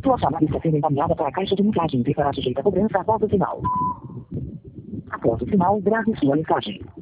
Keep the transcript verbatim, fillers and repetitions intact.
Sua chamada está sendo encaminhada para a caixa de mensagem e será sujeita a cobrança após o sinal. Após o sinal, grave sua mensagem.